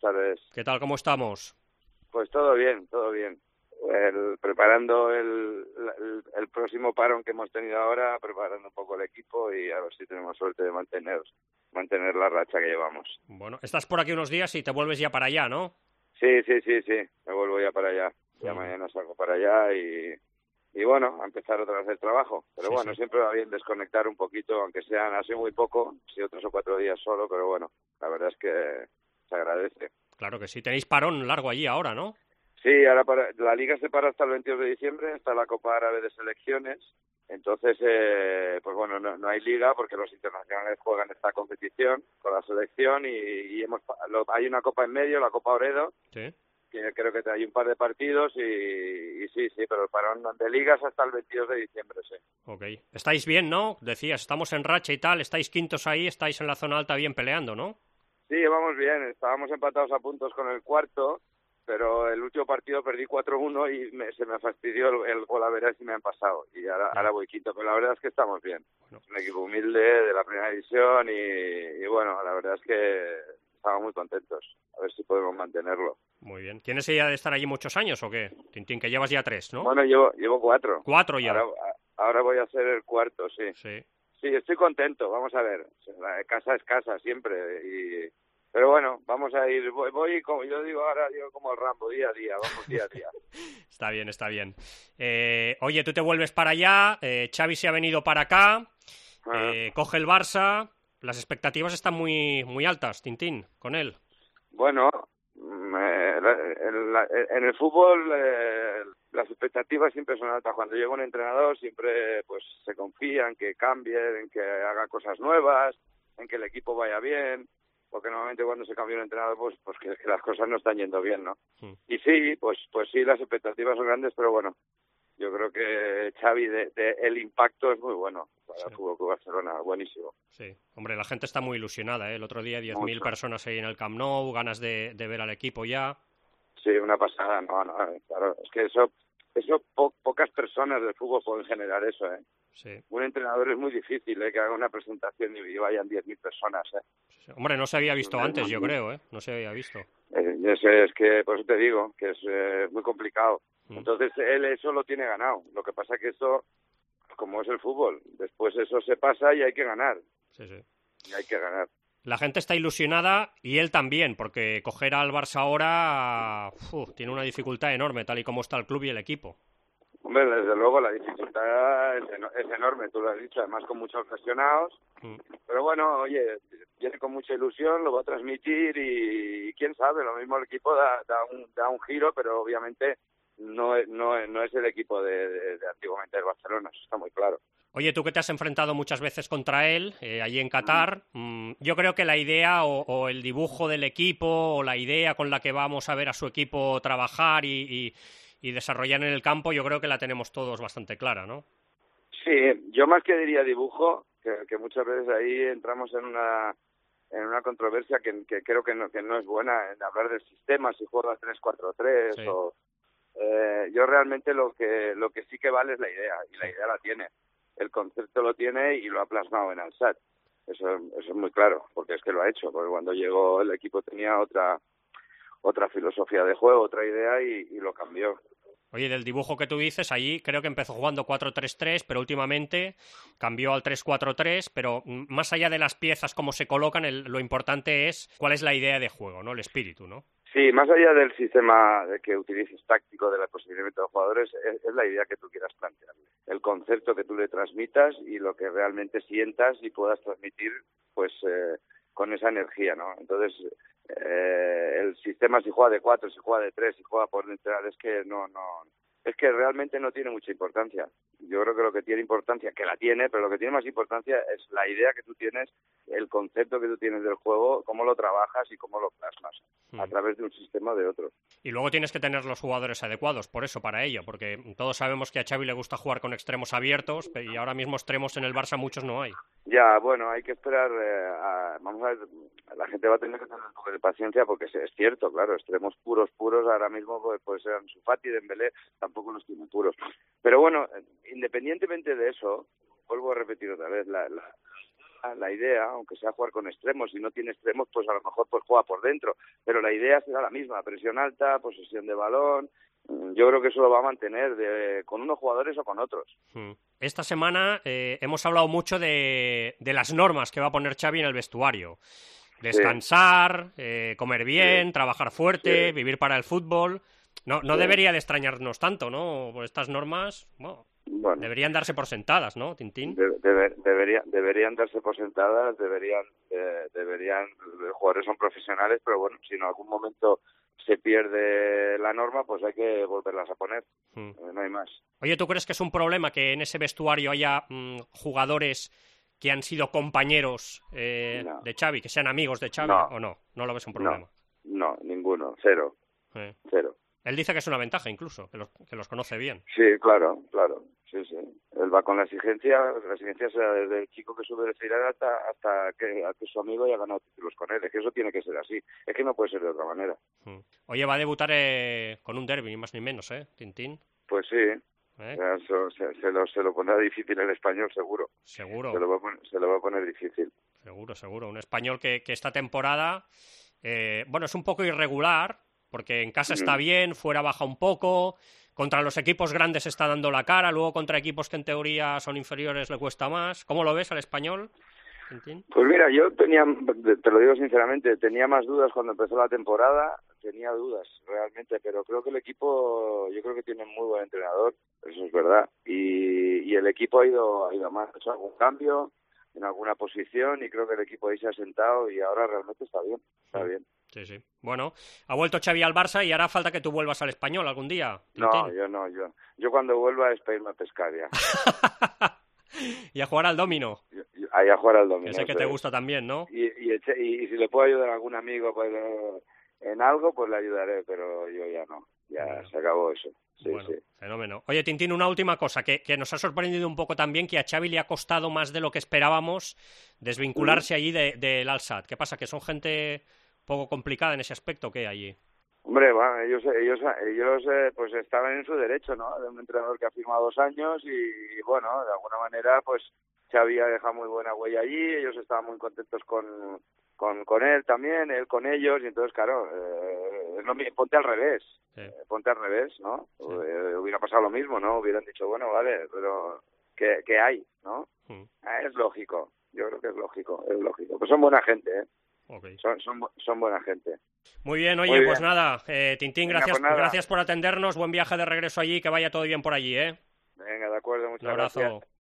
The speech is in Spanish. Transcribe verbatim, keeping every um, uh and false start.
tardes. ¿Qué tal? ¿Cómo estamos? Pues todo bien, todo bien. El, preparando el, el, el próximo parón que hemos tenido ahora, preparando un poco el equipo y a ver si tenemos suerte de mantener, mantener la racha que llevamos. Bueno, estás por aquí unos días y te vuelves ya para allá, ¿no? Sí, sí, sí, sí, me vuelvo ya para allá. Ya uh-huh. Mañana salgo para allá y, y bueno, a empezar otra vez el trabajo. Pero sí, bueno, sí. Siempre va bien desconectar un poquito, aunque sean así muy poco, si otros o cuatro días solo, pero bueno, la verdad es que se agradece. Claro que sí, tenéis parón largo allí ahora, ¿no? Sí, ahora para, la liga se para hasta el veintidós de diciembre, está la Copa Árabe de Selecciones, entonces, eh, pues bueno, no, no hay liga porque los internacionales juegan esta competición con la selección y, y hemos lo, hay una Copa en medio, la Copa Oredo, sí. Que creo que hay un par de partidos y, y sí, sí, pero el parón de ligas hasta el veintidós de diciembre, sí. Ok. Estáis bien, ¿no? Decías, estamos en racha y tal, estáis quintos ahí, estáis en la zona alta bien peleando, ¿no? Sí, vamos bien, estábamos empatados a puntos con el cuarto, pero el último partido perdí cuatro uno y me, se me fastidió el, el gol a ver si me han pasado y ahora, sí. ahora voy quinto, pero la verdad es que estamos bien. Bueno. Es un equipo humilde de la primera división y, y bueno, la verdad es que estamos muy contentos, a ver si podemos mantenerlo. Muy bien. ¿Tienes idea de estar allí muchos años o qué? Tintín, que llevas ya tres, ¿no? Bueno, llevo, llevo cuatro. Cuatro ya. Ahora, ahora voy a hacer el cuarto, sí. Sí. Sí, estoy contento, vamos a ver. La casa es casa siempre y... Pero bueno, vamos a ir, voy, voy como yo digo ahora, digo como el Rambo, día a día, vamos día a día. Está bien, está bien. Eh, oye, tú te vuelves para allá, eh, Xavi se ha venido para acá, eh, coge el Barça, las expectativas están muy muy altas, Tintín, con él. Bueno, eh, en, la, en el fútbol eh, las expectativas siempre son altas. Cuando llega un entrenador siempre pues se confía en que cambie, en que haga cosas nuevas, en que el equipo vaya bien. Porque normalmente cuando se cambia un entrenador, pues, pues que, que las cosas no están yendo bien, ¿no? Sí. Y sí, pues pues sí, las expectativas son grandes, pero bueno, yo creo que Xavi, de, de, el impacto es muy bueno para sí. el Fútbol Club Barcelona, buenísimo. Sí, hombre, la gente está muy ilusionada, ¿eh? El otro día diez mil personas ahí en el Camp Nou, ganas de, de ver al equipo ya. Sí, una pasada, no, no, claro, es que eso, eso po, pocas personas del fútbol pueden generar eso, ¿eh? Sí. Un entrenador es muy difícil, ¿eh? Que haga una presentación y vayan diez mil personas, ¿eh? Sí. Hombre, no se había visto es antes, muy... yo creo, ¿eh? No se había visto. Eh, yo sé, es que, por eso te digo, que es eh, muy complicado. Mm. Entonces, él eso lo tiene ganado. Lo que pasa es que eso, como es el fútbol, después eso se pasa y hay que ganar. Sí, sí. Y hay que ganar. La gente está ilusionada y él también, porque coger al Barça ahora uf, tiene una dificultad enorme, tal y como está el club y el equipo. Hombre, desde luego la dificultad es, en, es enorme, tú lo has dicho, además con muchos lesionados. Mm. Pero bueno, oye, viene con mucha ilusión, lo va a transmitir y, y quién sabe, lo mismo el equipo da, da, un, da un giro, pero obviamente no, no, no es el equipo de, de, de antiguamente del Barcelona, eso está muy claro. Oye, tú que te has enfrentado muchas veces contra él, eh, allí en Qatar, mmm, yo creo que la idea o, o el dibujo del equipo o la idea con la que vamos a ver a su equipo trabajar y, y, y desarrollar en el campo, yo creo que la tenemos todos bastante clara, ¿no? Sí, yo más que diría dibujo, que, que muchas veces ahí entramos en una en una controversia que, que creo que no, que no es buena en hablar del sistema, si juegas tres cuatro tres sí. o... Eh, yo realmente lo que lo que sí que vale es la idea, y la idea la tiene. El concepto lo tiene y lo ha plasmado en Al-Sadd. Eso, eso es muy claro, porque es que lo ha hecho, porque cuando llegó el equipo tenía otra otra filosofía de juego, otra idea y, y lo cambió. Oye, del dibujo que tú dices, allí creo que empezó jugando cuatro tres tres, pero últimamente cambió al tres cuatro tres, pero más allá de las piezas, cómo se colocan, el, lo importante es cuál es la idea de juego, ¿no? El espíritu, ¿no? Sí, más allá del sistema que utilices táctico, del posicionamiento de jugadores, es, es la idea que tú quieras plantear. El concepto que tú le transmitas y lo que realmente sientas y puedas transmitir, pues, eh, con esa energía, ¿no? Entonces, eh, el sistema, si juega de cuatro, si juega de tres, si juega por lateral, es que no, no, es que realmente no tiene mucha importancia. Yo creo que lo que tiene importancia, que la tiene, pero lo que tiene más importancia es la idea que tú tienes, el concepto que tú tienes del juego, cómo lo trabajas y cómo lo plasmas a través de un sistema o de otro. Y luego tienes que tener los jugadores adecuados, por eso, para ello, porque todos sabemos que a Xavi le gusta jugar con extremos abiertos y ahora mismo extremos en el Barça muchos no hay. Ya, bueno, hay que esperar, eh, a, vamos a ver, la gente va a tener que tener un poco de paciencia porque es, es cierto, claro, extremos puros, puros, ahora mismo pues, pues sean Ansu Fati, Dembélé, tampoco los tiene puros. Pero bueno, independientemente de eso, vuelvo a repetir otra vez, la, la la idea, aunque sea jugar con extremos, si no tiene extremos, pues a lo mejor pues juega por dentro, pero la idea será la misma, presión alta, posesión de balón. Yo creo que eso lo va a mantener de, con unos jugadores o con otros. Esta semana eh, hemos hablado mucho de, de las normas que va a poner Xavi en el vestuario. Descansar, sí. eh, comer bien, sí. trabajar fuerte, sí. vivir para el fútbol. No, no sí. debería de extrañarnos tanto, ¿no? Por estas normas, bueno, bueno, deberían darse por sentadas, ¿no, Tintín? De, de, debería, deberían darse por sentadas, deberían, eh, deberían, los jugadores son profesionales, pero bueno, si en algún momento se pierde la norma, pues hay que volverlas a poner, hmm. eh, no hay más. Oye, ¿tú crees que es un problema que en ese vestuario haya mmm, jugadores que han sido compañeros eh, no. de Xavi, que sean amigos de Xavi, no. o no? ¿No lo ves un problema? No, no ninguno, cero, eh. cero. Él dice que es una ventaja incluso, que los, que los conoce bien. Sí, claro, claro, sí, sí. Él va con la exigencia, la exigencia será desde el chico que sube de Feirar hasta, hasta que, que su amigo haya ganado títulos con él. Es que eso tiene que ser así, es que no puede ser de otra manera. Oye, va a debutar eh, con un derbi, ni más ni menos, ¿eh, Tintín? Pues sí, ¿Eh? Eso, se, se, lo, se lo pondrá difícil el español, seguro. Seguro. Se lo va a poner, se lo va a poner difícil. Seguro, seguro. Un español que, que esta temporada, eh, bueno, es un poco irregular, porque en casa está bien, fuera baja un poco, contra los equipos grandes está dando la cara, luego contra equipos que en teoría son inferiores le cuesta más. ¿Cómo lo ves al español? Pues mira, yo tenía, te lo digo sinceramente, tenía más dudas cuando empezó la temporada, tenía dudas realmente, pero creo que el equipo, yo creo que tiene muy buen entrenador, eso es verdad, y, y el equipo ha ido, ha ido más, ha hecho algún cambio en alguna posición y creo que el equipo ahí se ha sentado y ahora realmente está bien, está bien. Sí, sí. Bueno, ha vuelto Xavi al Barça y hará falta que tú vuelvas al Español algún día. No, yo no, yo. Yo cuando vuelva es para irme a pescar ya. Y a jugar al domino. Yo, yo, ahí a jugar al domino. Ese que te gusta también, ¿no? Y, y, y, y si le puedo ayudar a algún amigo pues, en algo, pues le ayudaré, pero yo ya no. Ya bueno. Se acabó eso. Sí, bueno, sí. Fenómeno. Oye, Tintín, una última cosa que, que nos ha sorprendido un poco también, que a Xavi le ha costado más de lo que esperábamos desvincularse mm. allí del de, de Al-Sadd. ¿Qué pasa? ¿Que son gente poco complicada en ese aspecto que allí? Hombre, bueno, ellos ellos ellos eh, pues estaban en su derecho, ¿no? De un entrenador que ha firmado dos años y, y bueno, de alguna manera pues Xavi ha dejado muy buena huella allí, ellos estaban muy contentos con con, con él también, él con ellos, y entonces claro, eh, es lo mismo, ponte al revés, sí. eh, ponte al revés, ¿no? Sí. Eh, hubiera pasado lo mismo, ¿no? Hubieran dicho, bueno, vale, pero ¿qué, qué hay, no? Sí. Eh, es lógico, yo creo que es lógico, es lógico, pues son buena gente, ¿eh? Okay. Son, son, son buena gente. Muy bien, oye, Muy bien. pues nada, eh, Tintín, Venga, gracias, pues nada. gracias por atendernos, buen viaje de regreso allí, que vaya todo bien por allí, ¿eh? Venga, de acuerdo, muchas Un abrazo. gracias.